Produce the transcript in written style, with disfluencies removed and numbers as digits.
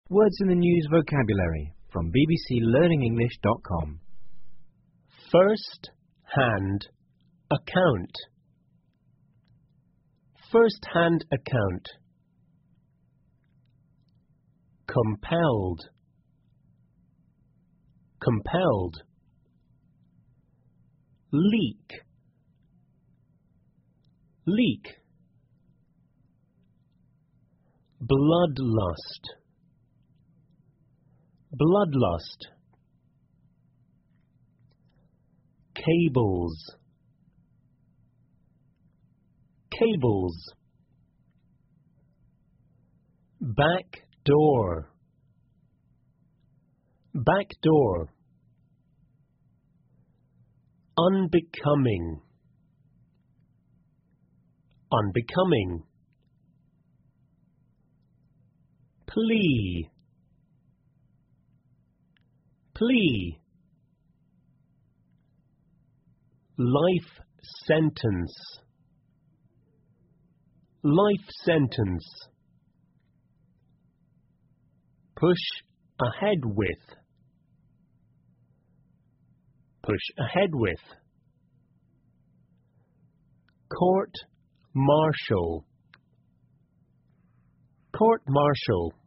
Words in the News vocabulary from bbclearningenglish.com. First-hand account. First-hand account. Compelled. Compelled. Leak. Leak. Bloodlust. Bloodlust. Cables. Cables. Back door. Back door. Unbecoming. Unbecoming. Plea. Plea. Life sentence. Life sentence. Push ahead with. Push ahead with. Court martial. Court martial.